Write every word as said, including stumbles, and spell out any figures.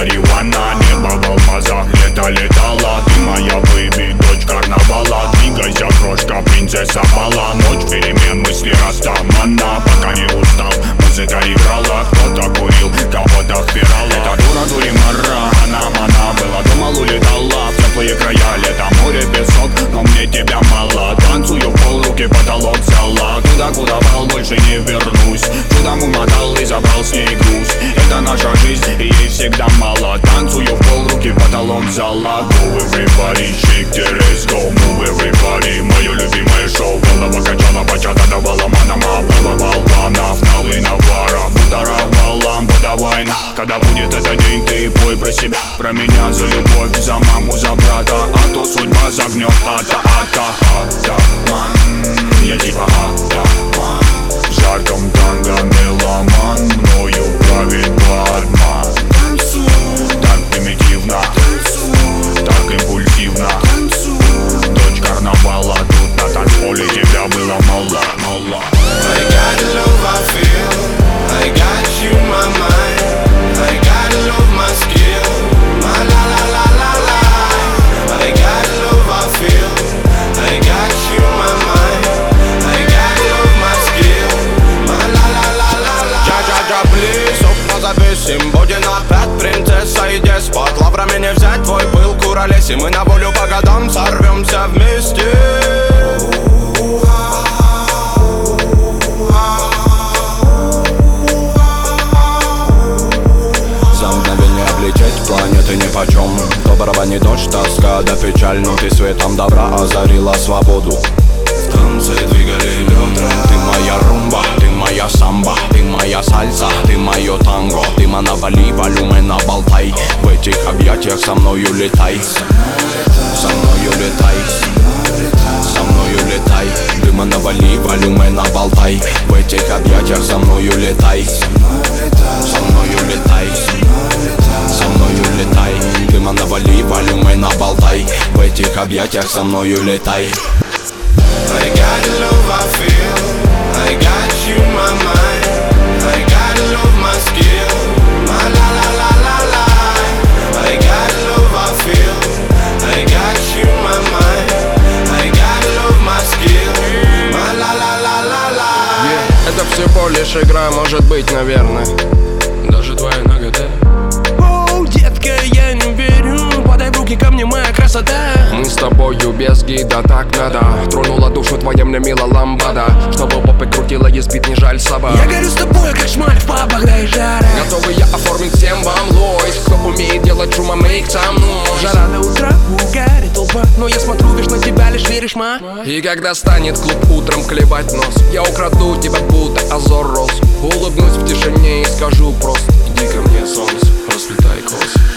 марихуана. Небо в алмазах, лето летала. Ты моя бэйби, дочь карнавала. Двигайся, крошка, принцесса бала. Ночь перемен, мысли растамана. Пока не устал, музыка играла. Кто-то курил, кого-то впирала. Это дура, дуримара, она, она была. Думал, улетала в теплые края. Лето, море, песок, но мне тебя мало. Танцую в пол, руки потолок взяла. Туда, куда вал, больше не вернусь. Чудом умотал и забрал с ней груз. Это наша жизнь, и ей всегда мало. Танцую в пол, руки потолок взяла. Move everybody, shake the let's go. Move everybody, мое любимое шоу. Голова качала, бачата давала манама. Плава волна, фналы навара. Будоровала, подавай. Когда будет этот день, ты пой про себя, про меня, за любовь, за маму, за брата. А то судьба загнет, ата, ата, атаман. Я типа атаман. В жарком танго меломан. Мною правит бармен. Так примитивно, так импульсивно. Дочь карнавала, тут на танцполе тебя было мало, мало. I got love, I feel. I got you in my mind. I got love, my skill. My la la la la la. I got love, I feel. I got you in my mind. I got love, my skill. My la la la la la. Джа-джа-джа, плиз, окна завесим. Будет опять принцесса и деспот. Лаврами не взять твой пыл, куролесим. Мы на волю по годам сорвемся вместе. Планеты нипочем. Доброго не дождь, тоска да печаль. Но ты светом добра озарила свободу. В танце двигали бедра. Ты моя румба, ты моя самба. Ты моя сальса, ты мое танго. Ты навали, волюмена болтай. В этих объятиях со мною летай. Со мною летай. Со мною летай. Дыма навали, волюмена болтай. В этих объятиях со мною летай. Со мною летай. Со мною летай. Дыма навали, волюмена болтай. В этих объятиях со мною летай. I got love, I feel. I got you in my mind. I got love, my skill. My la la la la la. I got love, I feel. I got you in my mind. I got love, my skill. My la la la la la. Yeah. Это всего лишь игра, может быть, наверное. Даже твоя нагота. Оу, детка, я не верю. Подай в руки ко мне, моя красота. Мы с тобою без гида, так надо. Тронула душу твоя мне мила ламбада. Чтобы попы крутила, есть бит, не жаль собак. Я горю с тобой, как шмаль в пабах, да и жара. Готовы я оформить всем вам лойс. Кто умеет делать шума, make some noise. Жара до утра, в угаре толпа. Но я смотрю, вишь на тебя, лишь веришь, ма. И когда станет клуб утром клевать нос, я украду тебя, будто Азор Рос. Улыбнусь в тишине и скажу просто: иди ко мне, солнце, расцветай кос.